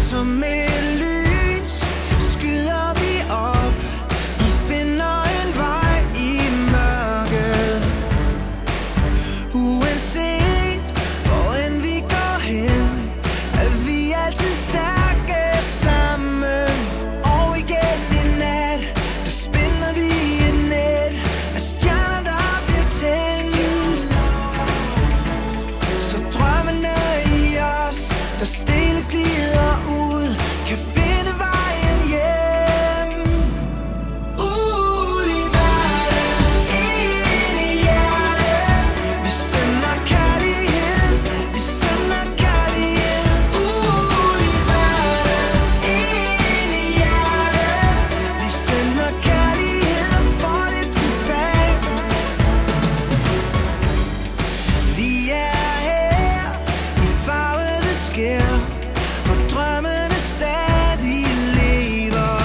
Som et lys skyder vi op og finder en vej i mørket. Uanset hvor end vi går hen, er vi altid stærke sammen. Og igen i nat, der spænder vi et net af stjerner, der bliver tændt. Så drømmene i os, der stille glider ud, kan finde vejen hjem. Ud i verden, ind i hjertet. Vi sender kærlighed, vi sender kærlighed. Ud i verden, ind i hjertet. Vi sender kærlighed og får det tilbage. Vi er her i farvede skær, hvor drømmene stadig lever.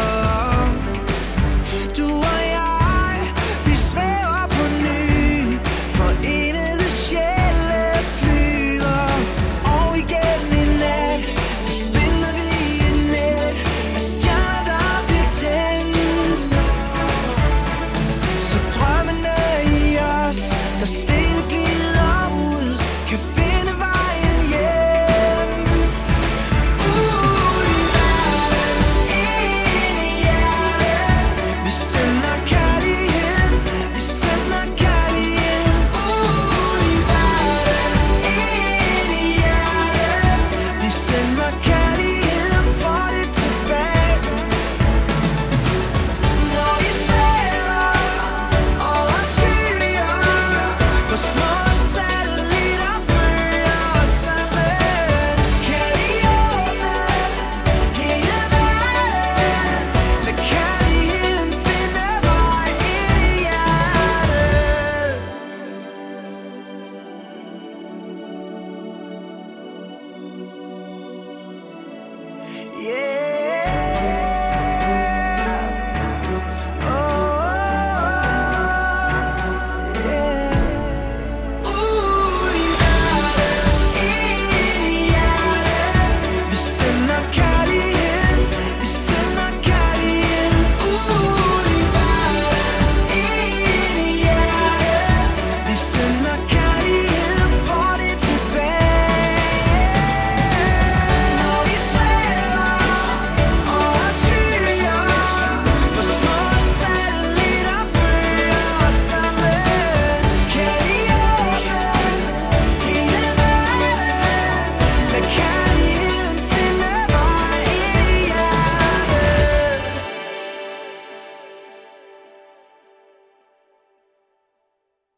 Du og jeg, vi svæver på ny, forenede sjæle flyver. Og igen i nat, der spænder vi et net af stjerner, der bliver tændt. Så drømmene i os, der stille